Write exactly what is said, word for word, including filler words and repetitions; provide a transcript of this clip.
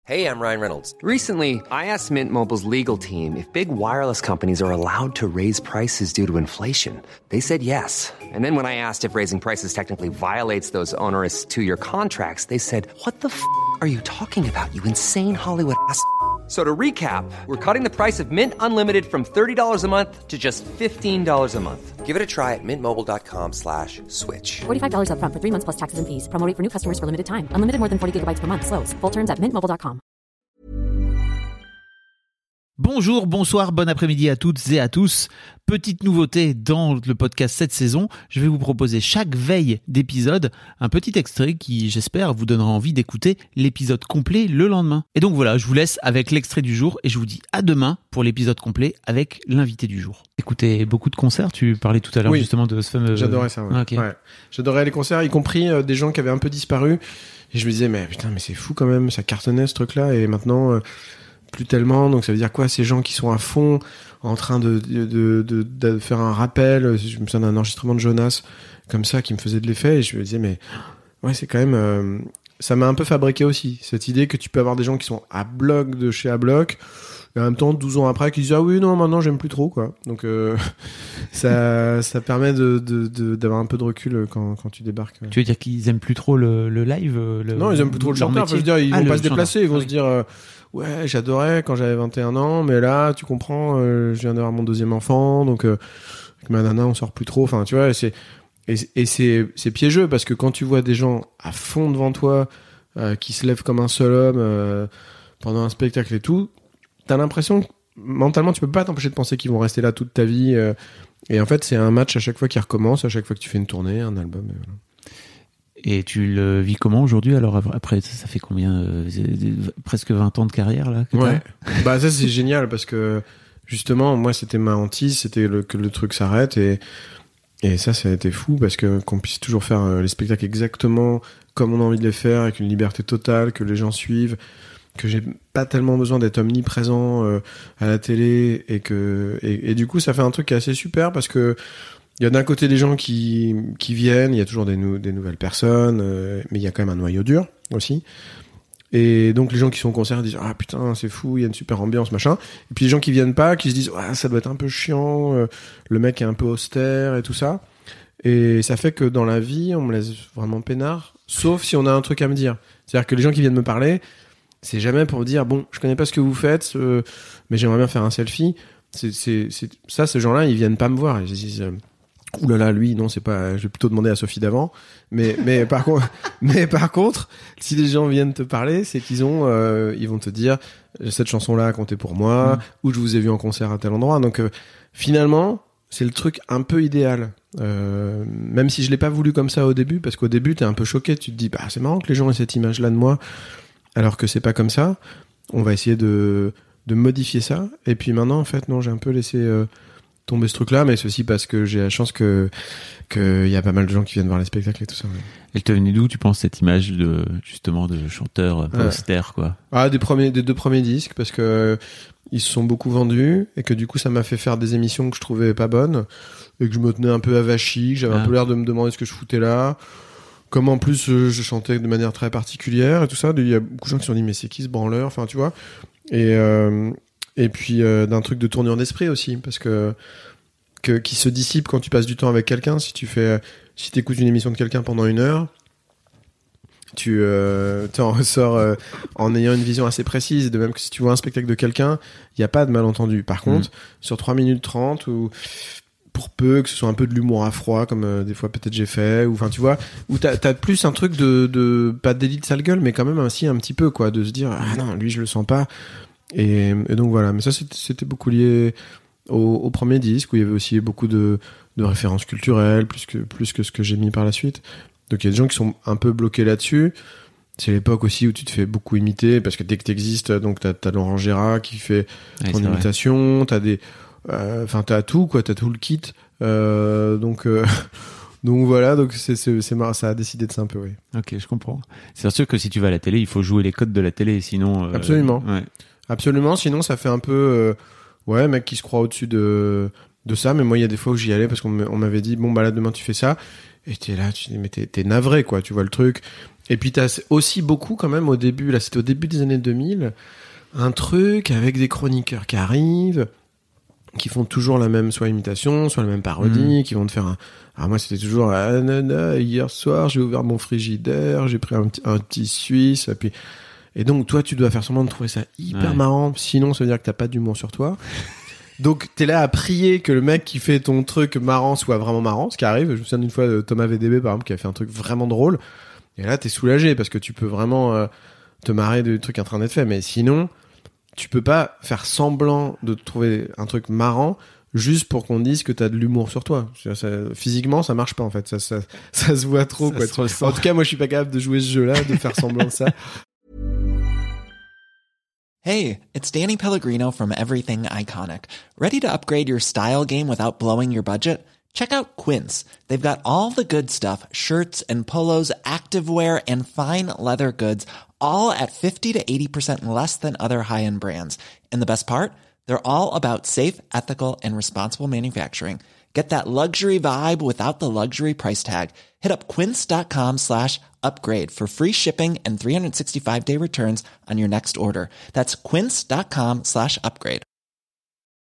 Hey, I'm Ryan Reynolds. Recently, I asked Mint Mobile's legal team if big wireless companies are allowed to raise prices due to inflation. They said yes. And then when I asked if raising prices technically violates those onerous two-year contracts, they said, what the f*** are you talking about, you insane Hollywood ass f- So to recap, we're cutting the price of Mint Unlimited from thirty dollars a month to just fifteen dollars a month. Give it a try at mintmobile.com slash switch. forty-five dollars up front for three months plus taxes and fees. Promo rate for new customers for limited time. Unlimited more than forty gigabytes per month. Slows full terms at mint mobile dot com. Bonjour, bonsoir, bon après-midi à toutes et à tous. Petite nouveauté dans le podcast cette saison, je vais vous proposer chaque veille d'épisode un petit extrait qui, j'espère, vous donnera envie d'écouter l'épisode complet le lendemain. Et donc voilà, je vous laisse avec l'extrait du jour et je vous dis à demain pour l'épisode complet avec l'invité du jour. Écoutez, beaucoup de concerts, tu parlais tout à l'heure oui, justement de ce fameux... J'adorais ça, ouais. Ah, okay. Ouais. J'adorais les concerts, y compris euh, des gens qui avaient un peu disparu. Et je me disais, mais putain, mais c'est fou quand même, ça cartonnait ce truc-là et maintenant... Euh, plus tellement, donc ça veut dire quoi, ces gens qui sont à fond en train de, de, de, de, de faire un rappel. Je me souviens d'un enregistrement de Jonas comme ça qui me faisait de l'effet et je me disais mais ouais, c'est quand même euh, ça m'a un peu fabriqué aussi cette idée que tu peux avoir des gens qui sont à bloc de chez à bloc et en même temps douze ans après qui disent ah oui non maintenant j'aime plus trop quoi, donc euh, ça ça permet de, de, de d'avoir un peu de recul quand quand tu débarques. Tu veux dire qu'ils aiment plus trop le, le live le, non, ils aiment plus trop le chanteur, je veux dire ils ah, vont pas se déplacer, ils vont oui. se dire euh, ouais, j'adorais quand j'avais vingt et un ans, mais là, tu comprends, euh, je viens d'avoir mon deuxième enfant, donc euh, avec ma nana, on sort plus trop. Enfin, tu vois, et c'est et, et c'est c'est piégeux parce que quand tu vois des gens à fond devant toi, euh, qui se lèvent comme un seul homme euh, pendant un spectacle et tout, t'as l'impression que mentalement, tu peux pas t'empêcher de penser qu'ils vont rester là toute ta vie. Euh, et en fait, c'est un match à chaque fois qui recommence, à chaque fois que tu fais une tournée, un album. Et voilà. Et tu le vis comment aujourd'hui? Alors après, ça fait combien euh, presque vingt ans de carrière là que ouais. Bah ça c'est génial parce que justement moi c'était ma hantise, c'était le, que le truc s'arrête et et ça ça a été fou parce que qu'on puisse toujours faire euh, les spectacles exactement comme on a envie de les faire avec une liberté totale, que les gens suivent, que j'ai pas tellement besoin d'être omniprésent euh, à la télé et que et, et du coup ça fait un truc qui est assez super parce que il y a d'un côté des gens qui qui viennent, il y a toujours des, nou- des nouvelles personnes, euh, mais il y a quand même un noyau dur aussi. Et donc les gens qui sont au concert disent ah putain c'est fou, il y a une super ambiance machin. Et puis les gens qui viennent pas, qui se disent ah ça doit être un peu chiant, euh, le mec est un peu austère et tout ça. Et ça fait que dans la vie on me laisse vraiment peinard, sauf si on a un truc à me dire. C'est-à-dire que les gens qui viennent me parler, c'est jamais pour me dire bon je connais pas ce que vous faites, euh, mais j'aimerais bien faire un selfie. C'est c'est c'est ça, ces gens-là ils viennent pas me voir. Ils disent euh, ouh là là, lui, non, c'est pas, je vais plutôt demander à Sophie d'avant. Mais, mais par contre, mais par contre, si les gens viennent te parler, c'est qu'ils ont, euh, ils vont te dire, cette chanson-là a compté pour moi, mmh. ou je vous ai vu en concert à tel endroit. Donc, euh, finalement, c'est le truc un peu idéal. Euh, même si je l'ai pas voulu comme ça au début, parce qu'au début, t'es un peu choqué, tu te dis, bah, c'est marrant que les gens aient cette image-là de moi, alors que c'est pas comme ça. On va essayer de, de modifier ça. Et puis maintenant, en fait, non, j'ai un peu laissé, euh, tomber ce truc-là, mais c'est aussi parce que j'ai la chance que qu'il y a pas mal de gens qui viennent voir les spectacles et tout ça. Ouais. Elle te venait d'où, tu penses, cette image de justement de chanteur un peu ouais. austère, quoi? Ah, des premiers, des deux premiers disques, parce que ils se sont beaucoup vendus et que du coup ça m'a fait faire des émissions que je trouvais pas bonnes et que je me tenais un peu avachi, que j'avais ah. un peu l'air de me demander ce que je foutais là. Comme en plus euh, je chantais de manière très particulière et tout ça, il y a beaucoup de gens qui se sont dit mais c'est qui ce branleur, enfin tu vois. Et euh, Et puis euh, d'un truc de tournure d'esprit aussi, parce que, que qui se dissipe quand tu passes du temps avec quelqu'un. Si tu fais, si t'écoutes une émission de quelqu'un pendant une heure, tu euh, t'en ressors euh, en ayant une vision assez précise. De même que si tu vois un spectacle de quelqu'un, il y a pas de malentendu. Par contre, mmh. sur trois minutes trente ou pour peu que ce soit un peu de l'humour à froid, comme euh, des fois peut-être j'ai fait, ou enfin tu vois, où t'as, t'as plus un truc de, de pas de délit de sale gueule, mais quand même aussi un petit peu quoi, de se dire ah non lui je le sens pas. Et, et donc voilà, mais ça c'était, c'était beaucoup lié au, au premier disque où il y avait aussi beaucoup de, de références culturelles, plus que, plus que ce que j'ai mis par la suite. Donc il y a des gens qui sont un peu bloqués là-dessus. C'est l'époque aussi où tu te fais beaucoup imiter, parce que dès que t'existes, donc t'as, t'as Laurent Gérard qui fait ouais, ton imitation, vrai. T'as des, enfin euh, t'as tout quoi, t'as tout le kit. Euh, donc euh, donc voilà, donc c'est c'est c'est marrant, ça a décidé de ça un peu, oui. Ok, je comprends. C'est sûr que si tu vas à la télé, il faut jouer les codes de la télé, sinon. Euh, Absolument. Ouais. Absolument, sinon ça fait un peu euh, ouais, mec qui se croit au-dessus de de ça, mais moi il y a des fois où j'y allais parce qu'on m'avait dit bon bah là demain tu fais ça et t'es là, tu dis mais t'es, t'es navré quoi, tu vois le truc. Et puis t'as aussi beaucoup quand même au début, là c'était au début des années deux mille, un truc avec des chroniqueurs qui arrivent, qui font toujours la même soit imitation, soit la même parodie, mmh. qui vont te faire un... Alors moi c'était toujours ah, nana, hier soir j'ai ouvert mon frigidaire, j'ai pris un petit, un petit suisse, et puis... Et donc toi tu dois faire semblant de trouver ça hyper ouais. marrant, sinon ça veut dire que t'as pas d'humour sur toi. Donc t'es là à prier que le mec qui fait ton truc marrant soit vraiment marrant, ce qui arrive. Je me souviens d'une fois de Thomas V D B par exemple qui a fait un truc vraiment drôle, et là t'es soulagé parce que tu peux vraiment euh, te marrer du truc en train d'être fait, mais sinon tu peux pas faire semblant de trouver un truc marrant juste pour qu'on dise que t'as de l'humour sur toi. Ça, physiquement ça marche pas en fait, ça, ça, ça se voit trop ça quoi. Se en tout cas moi je suis pas capable de jouer ce jeu là, de faire semblant de ça. Hey, it's Danny Pellegrino from Everything Iconic. Ready to upgrade your style game without blowing your budget? Check out Quince. They've got all the good stuff, shirts and polos, activewear, and fine leather goods, all at fifty to eighty percent less than other high-end brands. And the best part? They're all about safe, ethical, and responsible manufacturing. Get that luxury vibe without the luxury price tag. Hit up quince.com slash upgrade for free shipping and three sixty-five day returns on your next order. That's quince.com slash upgrade.